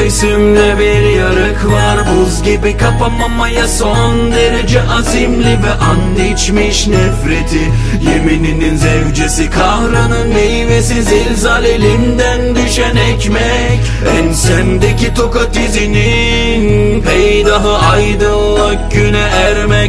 Göğsümde bir yarık var, buz gibi kapamamaya son derece azimli ve and içmiş nefreti. Yemininin zevcesi, kahrının meyvesi, zilzal elimden düşen ekmek. Ensemdeki tokat izinin peydahı, aydınlık güne ermek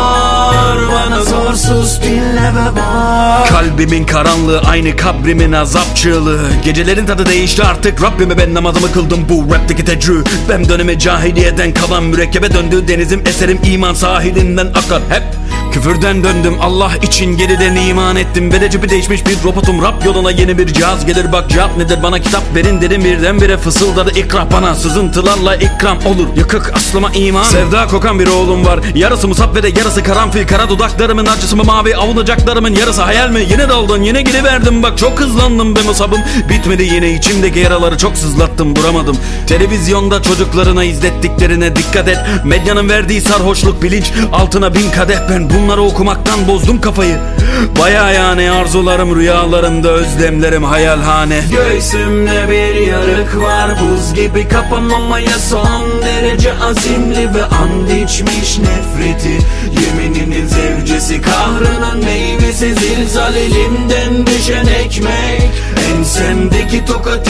zor. Bana sorsuz dinle ve bak. Kalbimin karanlığı aynı kabrimin azap çığlığı. Gecelerin tadı değişti artık Rabbime, ben namazımı kıldım bu rapteki tecrübem. Dönemi cahiliyeden kalan mürekkebe döndü denizim, eserim iman sahilinden akar hep. Küfürden döndüm Allah için, geriden iman ettim ve de cebi değişmiş bir robotum. Rap yoluna yeni bir cihaz gelir, bak cevap nedir, bana kitap verin dedim, birdenbire fısıldadı ikra. Bana sızıntılarla ikram olur, yıkık aslıma iman. Sevda kokan bir oğlum var, yarısı musab ve de yarısı karanfil. Kara dudaklarımın acısı mı mavi, avunacaklarımın yarısı hayal mi? Yine daldın, yine gidiverdim, bak çok hızlandım be musabım. Bitmedi yine, içimdeki yaraları çok sızlattım, vuramadım. Televizyonda çocuklarına izlettiklerine dikkat et. Medyanın verdiği sarhoşluk, bilinç altına bin kadeh. Ben bunları okumaktan bozdum kafayı. Baya yani arzularım, rüyalarımda özlemlerim hayalhane. Göğsümde bir yarık var, buz gibi kapamamaya son derece azimli ve and içmiş nefreti. Yemininin zevcesi, kahrının meyvesi, zilzal elimden düşen ekmek. Ensemdeki tokat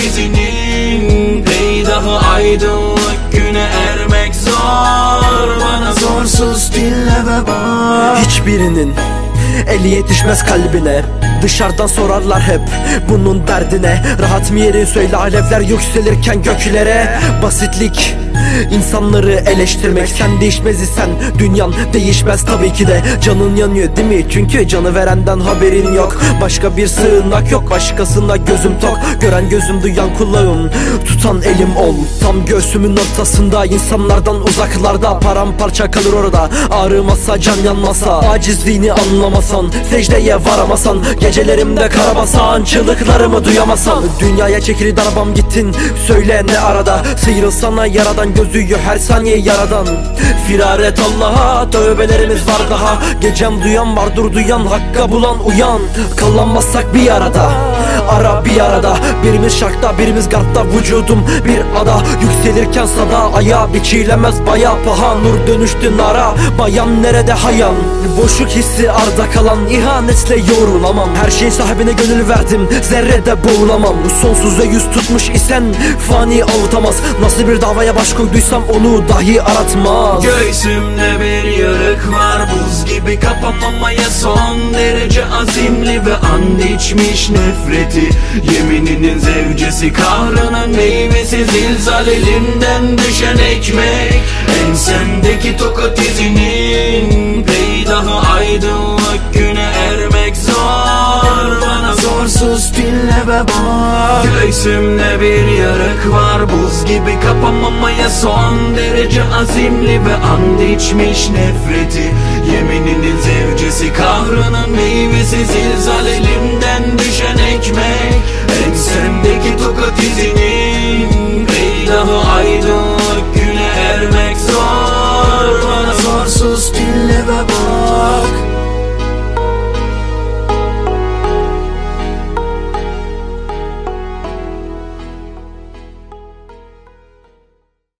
izinin peydahı, aydınlık güne ermek zor. Bana sorsuz dinle ve bak. Hiçbirinin eli yetişmez kalbine, dışarıdan sorarlar hep bunun derdine. Rahat mı yerin söyle, alevler yükselirken göklere. Basitlik insanları eleştirmek, sen değişmez isen dünyan değişmez tabii ki de. Canın yanıyor değil mi? Çünkü canı verenden haberin yok. Başka bir sığınak yok, başkasında gözüm tok. Gören gözüm, duyan kulağım, tutan elim ol. Tam göğsümün ortasında, insanlardan uzaklarda. Paramparça kalır orada, ağrımasa can yanmasa. Acizliğini anlamasan, secdeye varamasan, gecelerimde karabasan, çığlıklarımı duyamasan. Dünyaya çekildi arabam gittin, söyle ne arada? Sıyrılsana yaradan, gözüyor her saniye yaradan. Firar et Allah'a, tövbelerimiz var daha. Gecem duyan var, dur duyan, hakka bulan uyan. Kallanmazsak bir arada, ara bir arada. Birimiz şarkta, birimiz gardta, vücudum bir ada. Yükselirken sada, ayağa biçilemez baya paha. Nur dönüştü nara, bayan nerede hayan? Boşluk hissi arda kalan, ihanetle yorulamam. Her şeyin sahibine gönül verdim, zerrede boğulamam. Sonsuza yüz tutmuş isen fani avutamaz. Nasıl bir davaya baş koyduysam onu dahi aratmaz. Göğsümde bir yarık var, buz gibi kapamamaya son derece azimli ve and içmiş nefreti. Yemininin zevcesi, kahrının meyvesi, zilzal elimden düşen ekmek. Ensemdeki tokat izinin peydahı, aydınlık güne ermek zor. Bana sorsuz dinle ve bak. Göğsümde bir yarık var, buz gibi kapamamaya son derece azimli ve and içmiş nefreti. Yemininin zevcesi, kahrının meyvesi, zilzal elimden düşen ekmek. Ensemdeki tokat izini